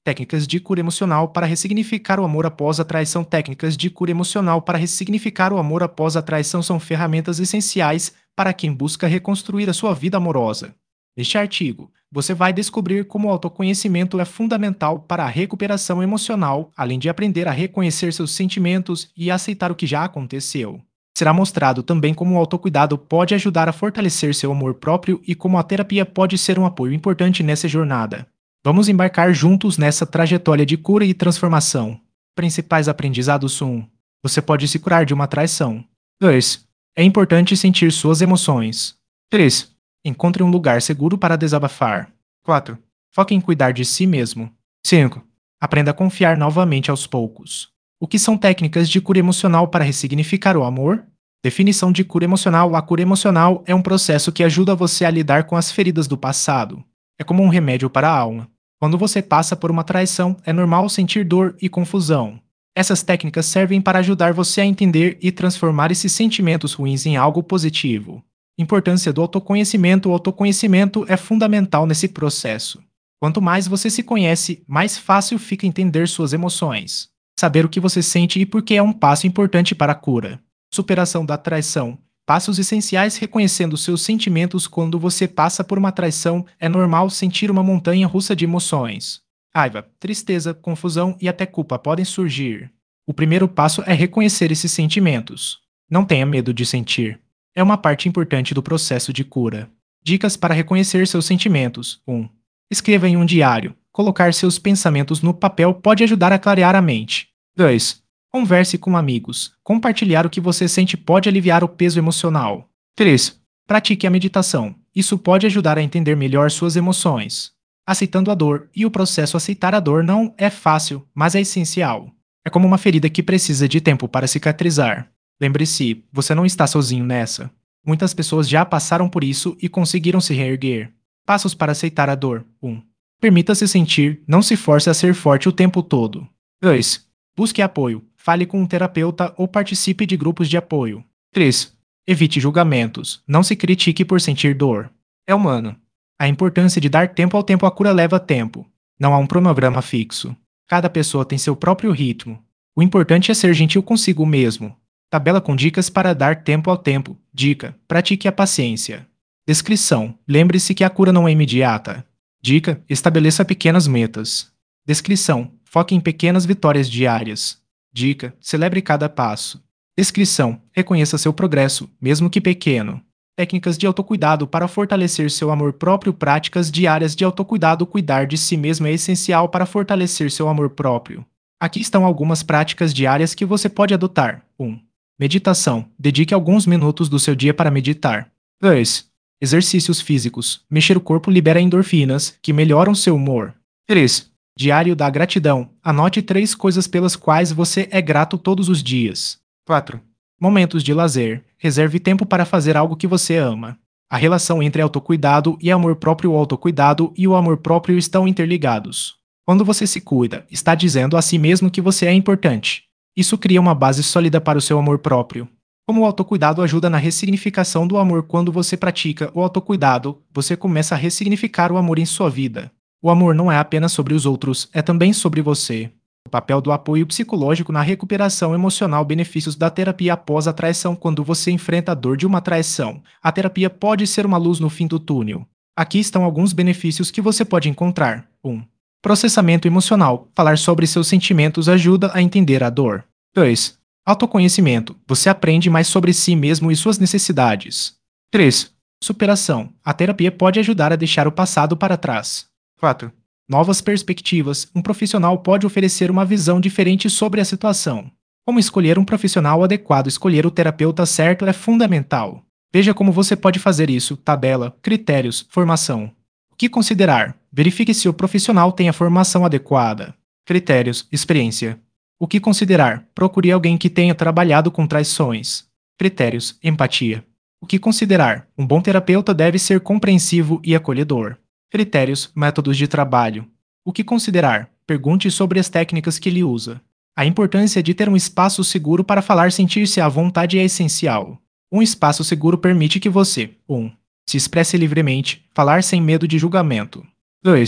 Técnicas de cura emocional para ressignificar o amor após a traição. Técnicas de cura emocional para ressignificar o amor após a traição são ferramentas essenciais para quem busca reconstruir a sua vida amorosa. Neste artigo, você vai descobrir como o autoconhecimento é fundamental para a recuperação emocional, além de aprender a reconhecer seus sentimentos e aceitar o que já aconteceu. Será mostrado também como o autocuidado pode ajudar a fortalecer seu amor próprio e como a terapia pode ser um apoio importante nessa jornada. Vamos embarcar juntos nessa trajetória de cura e transformação. Principais aprendizados: 1. Você pode se curar de uma traição. 2. É importante sentir suas emoções. 3. Encontre um lugar seguro para desabafar. 4. Foque em cuidar de si mesmo. 5. Aprenda a confiar novamente aos poucos. O que são técnicas de cura emocional para ressignificar o amor? Definição de cura emocional: a cura emocional é um processo que ajuda você a lidar com as feridas do passado. É como um remédio para a alma. Quando você passa por uma traição, é normal sentir dor e confusão. Essas técnicas servem para ajudar você a entender e transformar esses sentimentos ruins em algo positivo. Importância do autoconhecimento: o autoconhecimento é fundamental nesse processo. Quanto mais você se conhece, mais fácil fica entender suas emoções. Saber o que você sente e por que é um passo importante para a cura. Superação da traição: passos essenciais. Reconhecendo seus sentimentos. Quando você passa por uma traição, é normal sentir uma montanha russa de emoções. Raiva, tristeza, confusão e até culpa podem surgir. O primeiro passo é reconhecer esses sentimentos. Não tenha medo de sentir. É uma parte importante do processo de cura. Dicas para reconhecer seus sentimentos: 1. Escreva em um diário. Colocar seus pensamentos no papel pode ajudar a clarear a mente. 2. Converse com amigos. Compartilhar o que você sente pode aliviar o peso emocional. 3. Pratique a meditação. Isso pode ajudar a entender melhor suas emoções. Aceitando a dor. E o processo aceitar a dor não é fácil, mas é essencial. É como uma ferida que precisa de tempo para cicatrizar. Lembre-se, você não está sozinho nessa. Muitas pessoas já passaram por isso e conseguiram se reerguer. Passos para aceitar a dor: 1. Permita-se sentir, não se force a ser forte o tempo todo. 2. Busque apoio. Fale com um terapeuta ou participe de grupos de apoio. 3. Evite julgamentos. Não se critique por sentir dor. É humano. A importância de dar tempo ao tempo: a cura leva tempo. Não há um cronograma fixo. Cada pessoa tem seu próprio ritmo. O importante é ser gentil consigo mesmo. Tabela com dicas para dar tempo ao tempo. Dica: pratique a paciência. Descrição: lembre-se que a cura não é imediata. Dica: estabeleça pequenas metas. Descrição: foque em pequenas vitórias diárias. Dica: celebre cada passo. Descrição: reconheça seu progresso, mesmo que pequeno. Técnicas de autocuidado para fortalecer seu amor próprio. Práticas diárias de autocuidado. Cuidar de si mesmo é essencial para fortalecer seu amor próprio. Aqui estão algumas práticas diárias que você pode adotar. 1. Meditação. Dedique alguns minutos do seu dia para meditar. 2. Exercícios físicos. Mexer o corpo libera endorfinas, que melhoram seu humor. 3. Diário da gratidão. Anote 3 coisas pelas quais você é grato todos os dias. 4. Momentos de lazer. Reserve tempo para fazer algo que você ama. A relação entre autocuidado e amor próprio. O autocuidado e o amor próprio estão interligados. Quando você se cuida, está dizendo a si mesmo que você é importante. Isso cria uma base sólida para o seu amor próprio. Como o autocuidado ajuda na ressignificação do amor? Quando você pratica o autocuidado, você começa a ressignificar o amor em sua vida. O amor não é apenas sobre os outros, é também sobre você. O papel do apoio psicológico na recuperação emocional. Benefícios da terapia após a traição. Quando você enfrenta a dor de uma traição, a terapia pode ser uma luz no fim do túnel. Aqui estão alguns benefícios que você pode encontrar. 1. Processamento emocional. Falar sobre seus sentimentos ajuda a entender a dor. 2. Autoconhecimento. Você aprende mais sobre si mesmo e suas necessidades. 3. Superação. A terapia pode ajudar a deixar o passado para trás. 4. Novas perspectivas. Um profissional pode oferecer uma visão diferente sobre a situação. Como escolher um profissional adequado? Escolher o terapeuta certo é fundamental. Veja como você pode fazer isso. Tabela, critérios, formação. O que considerar? Verifique se o profissional tem a formação adequada. Critérios, experiência. O que considerar? Procure alguém que tenha trabalhado com traições. Critérios, empatia. O que considerar? Um bom terapeuta deve ser compreensivo e acolhedor. Critérios, métodos de trabalho. O que considerar? Pergunte sobre as técnicas que ele usa. A importância de ter um espaço seguro para falar. Sentir-se à vontade é essencial. Um espaço seguro permite que você: 1. Se expresse livremente, falar sem medo de julgamento. 2.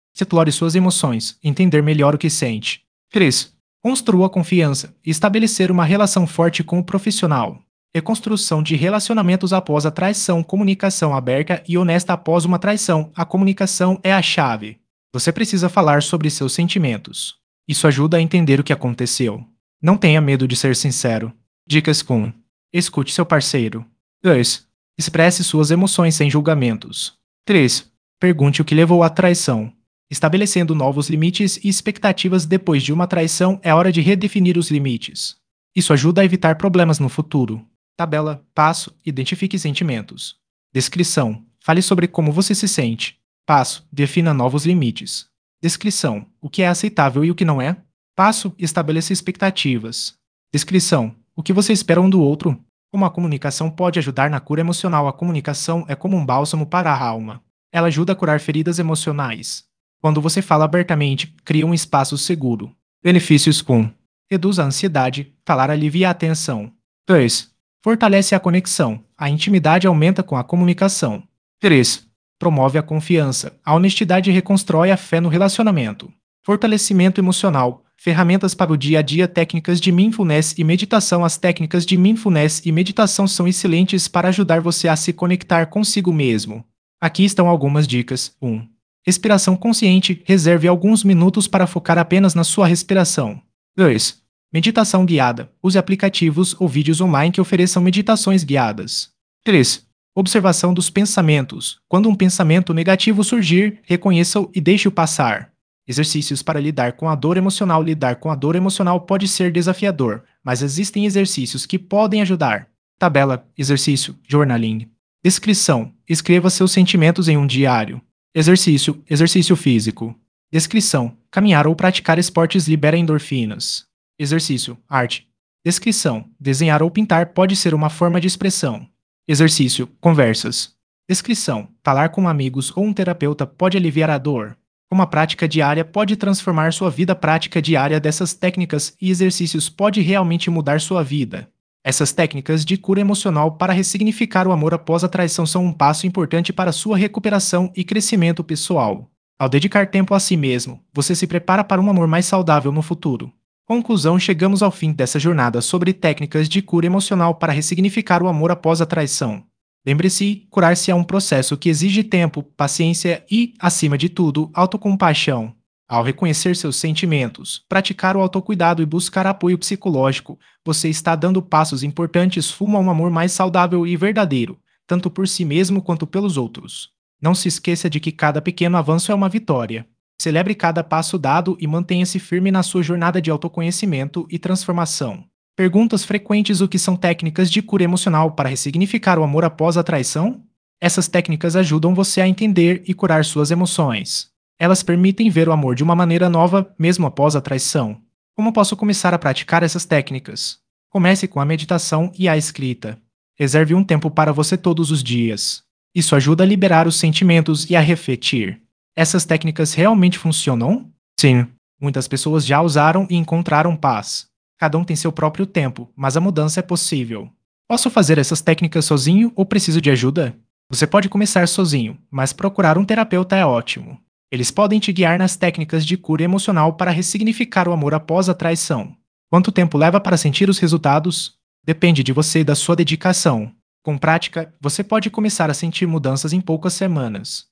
Explore suas emoções, entender melhor o que sente. 3. Construa confiança e estabelecer uma relação forte com o profissional. Reconstrução de relacionamentos após a traição, comunicação aberta e honesta após uma traição. A comunicação é a chave. Você precisa falar sobre seus sentimentos. Isso ajuda a entender o que aconteceu. Não tenha medo de ser sincero. Dicas com: escute seu parceiro. 2. Expresse suas emoções sem julgamentos. 3. Pergunte o que levou à traição. Estabelecendo novos limites e expectativas depois de uma traição, é hora de redefinir os limites. Isso ajuda a evitar problemas no futuro. Tabela, passo, identifique sentimentos. Descrição: fale sobre como você se sente. Passo: defina novos limites. Descrição: o que é aceitável e o que não é. Passo: estabeleça expectativas. Descrição: o que você espera um do outro. Como a comunicação pode ajudar na cura emocional? A comunicação é como um bálsamo para a alma. Ela ajuda a curar feridas emocionais. Quando você fala abertamente, cria um espaço seguro. Benefícios com: reduz a ansiedade, falar alivia a tensão. 2. Fortalece a conexão. A intimidade aumenta com a comunicação. 3. Promove a confiança. A honestidade reconstrói a fé no relacionamento. Fortalecimento emocional. Ferramentas para o dia a dia. Técnicas de mindfulness e meditação. As técnicas de mindfulness e meditação são excelentes para ajudar você a se conectar consigo mesmo. Aqui estão algumas dicas. 1. Respiração consciente. Reserve alguns minutos para focar apenas na sua respiração. 2. Meditação guiada. Use aplicativos ou vídeos online que ofereçam meditações guiadas. 3. Observação dos pensamentos. Quando um pensamento negativo surgir, reconheça-o e deixe-o passar. Exercícios para lidar com a dor emocional. Lidar com a dor emocional pode ser desafiador, mas existem exercícios que podem ajudar. Tabela, exercício, journaling. Descrição: escreva seus sentimentos em um diário. Exercício, exercício físico. Descrição: caminhar ou praticar esportes libera endorfinas. Exercício, arte. Descrição: desenhar ou pintar pode ser uma forma de expressão. Exercício, conversas. Descrição: falar com amigos ou um terapeuta pode aliviar a dor. Uma prática diária pode transformar sua vida. A prática diária dessas técnicas e exercícios pode realmente mudar sua vida. Essas técnicas de cura emocional para ressignificar o amor após a traição são um passo importante para sua recuperação e crescimento pessoal. Ao dedicar tempo a si mesmo, você se prepara para um amor mais saudável no futuro. Conclusão: chegamos ao fim dessa jornada sobre técnicas de cura emocional para ressignificar o amor após a traição. Lembre-se, curar-se é um processo que exige tempo, paciência e, acima de tudo, autocompaixão. Ao reconhecer seus sentimentos, praticar o autocuidado e buscar apoio psicológico, você está dando passos importantes rumo a um amor mais saudável e verdadeiro, tanto por si mesmo quanto pelos outros. Não se esqueça de que cada pequeno avanço é uma vitória. Celebre cada passo dado e mantenha-se firme na sua jornada de autoconhecimento e transformação. Perguntas frequentes: o que são técnicas de cura emocional para ressignificar o amor após a traição? Essas técnicas ajudam você a entender e curar suas emoções. Elas permitem ver o amor de uma maneira nova, mesmo após a traição. Como posso começar a praticar essas técnicas? Comece com a meditação e a escrita. Reserve um tempo para você todos os dias. Isso ajuda a liberar os sentimentos e a refletir. Essas técnicas realmente funcionam? Sim. Muitas pessoas já usaram e encontraram paz. Cada um tem seu próprio tempo, mas a mudança é possível. Posso fazer essas técnicas sozinho ou preciso de ajuda? Você pode começar sozinho, mas procurar um terapeuta é ótimo. Eles podem te guiar nas técnicas de cura emocional para ressignificar o amor após a traição. Quanto tempo leva para sentir os resultados? Depende de você e da sua dedicação. Com prática, você pode começar a sentir mudanças em poucas semanas.